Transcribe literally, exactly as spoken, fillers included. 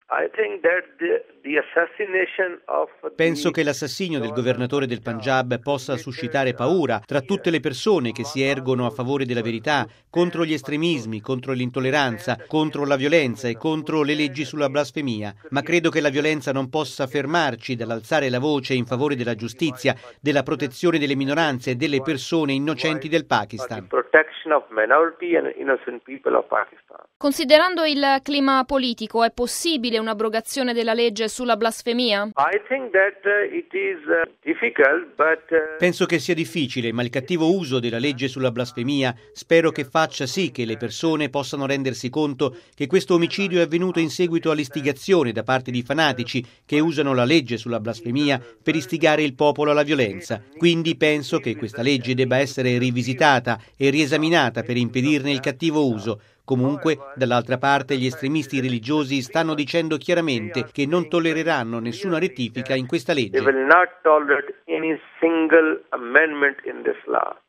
Penso che l'assassinio del governatore del Punjab possa suscitare paura tra tutte le persone che si ergono a favore della verità, contro gli estremismi, contro l'intolleranza, contro la violenza e contro le leggi sulla blasfemia. Ma credo che la violenza non possa fermarci dall'alzare la voce in favore della giustizia, della protezione delle minoranze e delle persone innocenti del Pakistan. Considerando il clima politico, è possibile un'abrogazione della legge sulla blasfemia? Penso che sia difficile, ma il cattivo uso della legge sulla blasfemia spero che faccia sì che le persone possano rendersi conto che questo omicidio è avvenuto in seguito all'istigazione da parte di fanatici che usano la legge sulla blasfemia per istigare il popolo alla violenza. Quindi penso che questa legge debba essere rivisitata e riesaminata per impedirne il cattivo uso. Comunque, dall'altra parte, gli estremisti religiosi stanno dicendo chiaramente che non tollereranno nessuna rettifica in questa legge.